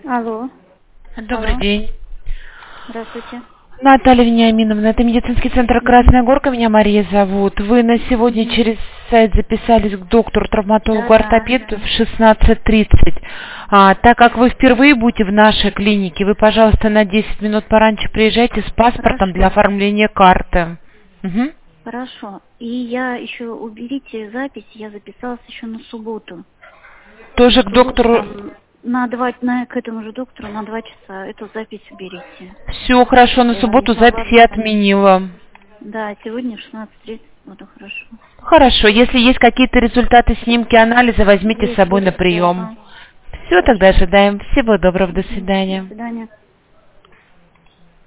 Алло. Добрый Алло. день. Здравствуйте. Наталья Вениаминовна, это медицинский центр «Красная горка», меня Мария зовут. Вы на сегодня через сайт записались к доктору-травматологу ортопеду в 16:30. Так как вы впервые будете в нашей клинике, вы, пожалуйста, на 10 минут пораньше приезжайте с паспортом для Хорошо. оформления карты. Угу. Хорошо. И я еще уберите запись, я записалась еще на субботу. Тоже к доктору. Утром к этому же доктору на 2 часа. Эту запись уберите. Все хорошо, на субботу Я запись могла я запомнить. отменила. Да, сегодня в 16:30 буду, хорошо. Хорошо, если есть какие-то результаты снимки анализа, возьмите с собой на Есть. прием. Ага. Все, тогда Хорошо. ожидаем. Всего доброго, до До свидания. свидания.